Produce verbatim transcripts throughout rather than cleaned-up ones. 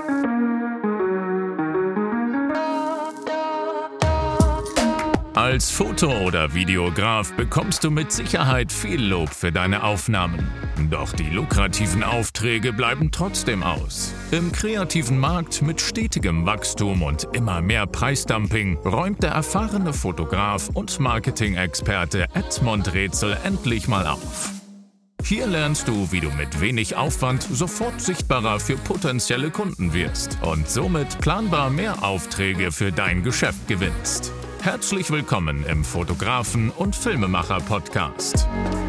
Als Foto- oder Videograf bekommst du mit Sicherheit viel Lob für deine Aufnahmen. Doch die lukrativen Aufträge bleiben trotzdem aus. Im kreativen Markt mit stetigem Wachstum und immer mehr Preisdumping räumt der erfahrene Fotograf und Marketing-Experte Edmond Rätsel endlich mal auf. Hier lernst du, wie du mit wenig Aufwand sofort sichtbarer für potenzielle Kunden wirst und somit planbar mehr Aufträge für dein Geschäft gewinnst. Herzlich willkommen im Fotografen- und Filmemacher-Podcast.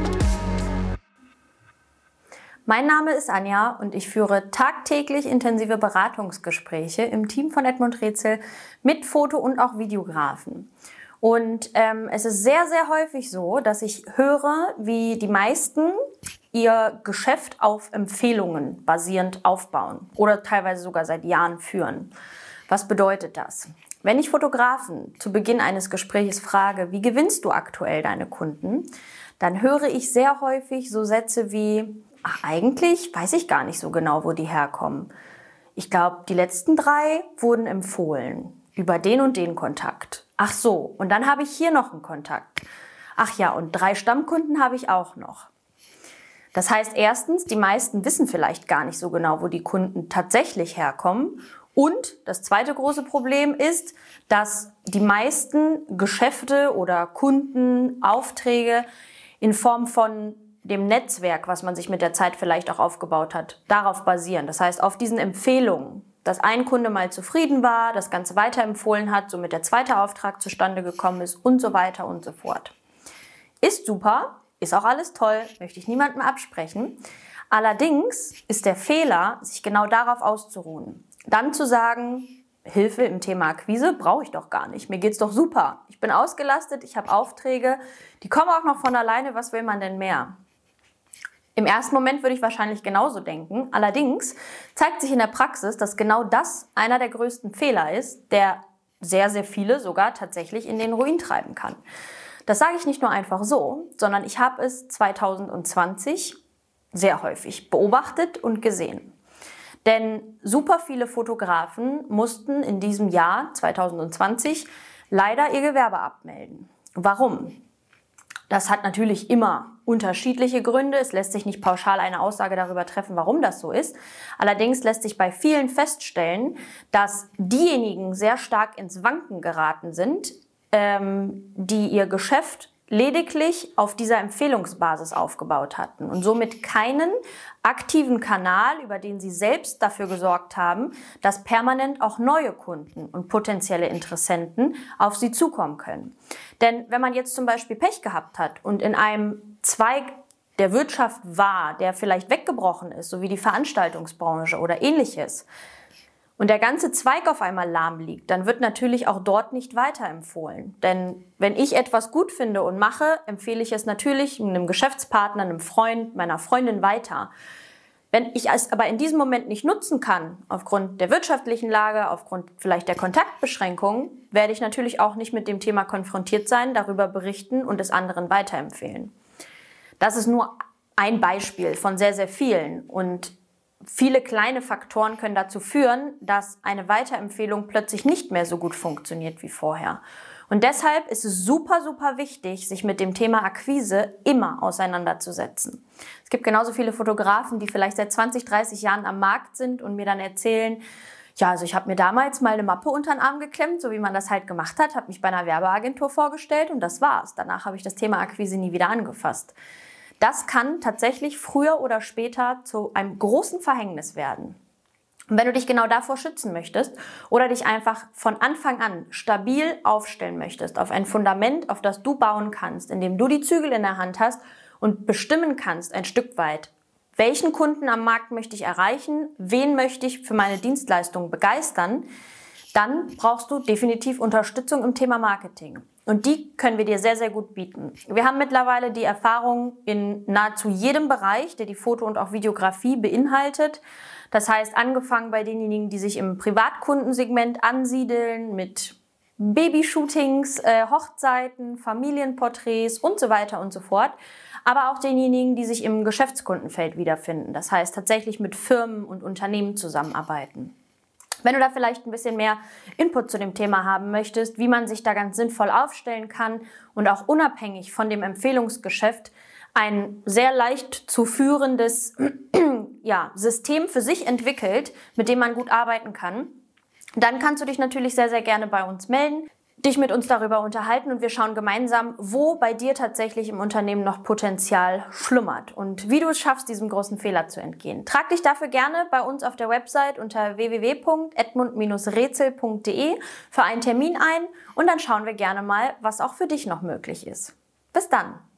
Mein Name ist Anja und ich führe tagtäglich intensive Beratungsgespräche im Team von Edmond Rätsel mit Foto- und auch Videografen. Und ähm, es ist sehr, sehr häufig so, dass ich höre, wie die meisten ihr Geschäft auf Empfehlungen basierend aufbauen oder teilweise sogar seit Jahren führen. Was bedeutet das? Wenn ich Fotografen zu Beginn eines Gesprächs frage, wie gewinnst du aktuell deine Kunden, dann höre ich sehr häufig so Sätze wie, ach, eigentlich weiß ich gar nicht so genau, wo die herkommen. Ich glaube, die letzten drei wurden empfohlen über den und den Kontakt. Ach so, und dann habe ich hier noch einen Kontakt. Ach ja, und drei Stammkunden habe ich auch noch. Das heißt erstens, die meisten wissen vielleicht gar nicht so genau, wo die Kunden tatsächlich herkommen. Und das zweite große Problem ist, dass die meisten Geschäfte oder Kunden, Aufträge in Form von dem Netzwerk, was man sich mit der Zeit vielleicht auch aufgebaut hat, darauf basieren. Das heißt, auf diesen Empfehlungen, dass ein Kunde mal zufrieden war, das Ganze weiterempfohlen hat, somit der zweite Auftrag zustande gekommen ist und so weiter und so fort. Ist super, ist auch alles toll, möchte ich niemandem absprechen. Allerdings ist der Fehler, sich genau darauf auszuruhen. Dann zu sagen, Hilfe im Thema Akquise brauche ich doch gar nicht. Mir geht's doch super. Ich bin ausgelastet, ich habe Aufträge, die kommen auch noch von alleine. Was will man denn mehr? Im ersten Moment würde ich wahrscheinlich genauso denken. Allerdings zeigt sich in der Praxis, dass genau das einer der größten Fehler ist, der sehr, sehr viele sogar tatsächlich in den Ruin treiben kann. Das sage ich nicht nur einfach so, sondern ich habe es zwanzig zwanzig sehr häufig beobachtet und gesehen. Denn super viele Fotografen mussten in diesem Jahr zwanzig zwanzig leider ihr Gewerbe abmelden. Warum? Das hat natürlich immer unterschiedliche Gründe. Es lässt sich nicht pauschal eine Aussage darüber treffen, warum das so ist. Allerdings lässt sich bei vielen feststellen, dass diejenigen sehr stark ins Wanken geraten sind, ähm, die ihr Geschäft lediglich auf dieser Empfehlungsbasis aufgebaut hatten und somit keinen aktiven Kanal, über den sie selbst dafür gesorgt haben, dass permanent auch neue Kunden und potenzielle Interessenten auf sie zukommen können. Denn wenn man jetzt zum Beispiel Pech gehabt hat und in einem Zweig der Wirtschaft war, der vielleicht weggebrochen ist, so wie die Veranstaltungsbranche oder ähnliches, und der ganze Zweig auf einmal lahm liegt, dann wird natürlich auch dort nicht weiterempfohlen. Denn wenn ich etwas gut finde und mache, empfehle ich es natürlich einem Geschäftspartner, einem Freund, meiner Freundin weiter. Wenn ich es aber in diesem Moment nicht nutzen kann, aufgrund der wirtschaftlichen Lage, aufgrund vielleicht der Kontaktbeschränkungen, werde ich natürlich auch nicht mit dem Thema konfrontiert sein, darüber berichten und es anderen weiterempfehlen. Das ist nur ein Beispiel von sehr, sehr vielen. Und viele kleine Faktoren können dazu führen, dass eine Weiterempfehlung plötzlich nicht mehr so gut funktioniert wie vorher. Und deshalb ist es super, super wichtig, sich mit dem Thema Akquise immer auseinanderzusetzen. Es gibt genauso viele Fotografen, die vielleicht seit zwanzig, dreißig Jahren am Markt sind und mir dann erzählen, ja, also ich habe mir damals mal eine Mappe unter den Arm geklemmt, so wie man das halt gemacht hat, habe mich bei einer Werbeagentur vorgestellt und das war's. Danach habe ich das Thema Akquise nie wieder angefasst. Das kann tatsächlich früher oder später zu einem großen Verhängnis werden. Und wenn du dich genau davor schützen möchtest oder dich einfach von Anfang an stabil aufstellen möchtest, auf ein Fundament, auf das du bauen kannst, indem du die Zügel in der Hand hast und bestimmen kannst ein Stück weit, welchen Kunden am Markt möchte ich erreichen, wen möchte ich für meine Dienstleistung begeistern, dann brauchst du definitiv Unterstützung im Thema Marketing. Und die können wir dir sehr, sehr gut bieten. Wir haben mittlerweile die Erfahrung in nahezu jedem Bereich, der die Foto- und auch Videografie beinhaltet. Das heißt, angefangen bei denjenigen, die sich im Privatkundensegment ansiedeln, mit Babyshootings, äh, Hochzeiten, Familienporträts und so weiter und so fort. Aber auch denjenigen, die sich im Geschäftskundenfeld wiederfinden. Das heißt, tatsächlich mit Firmen und Unternehmen zusammenarbeiten. Wenn du da vielleicht ein bisschen mehr Input zu dem Thema haben möchtest, wie man sich da ganz sinnvoll aufstellen kann und auch unabhängig von dem Empfehlungsgeschäft ein sehr leicht zu führendes ja, System für sich entwickelt, mit dem man gut arbeiten kann, dann kannst du dich natürlich sehr, sehr gerne bei uns melden, dich mit uns darüber unterhalten und wir schauen gemeinsam, wo bei dir tatsächlich im Unternehmen noch Potenzial schlummert und wie du es schaffst, diesem großen Fehler zu entgehen. Trag dich dafür gerne bei uns auf der Website unter w w w punkt edmund Bindestrich rätsel punkt d e für einen Termin ein und dann schauen wir gerne mal, was auch für dich noch möglich ist. Bis dann!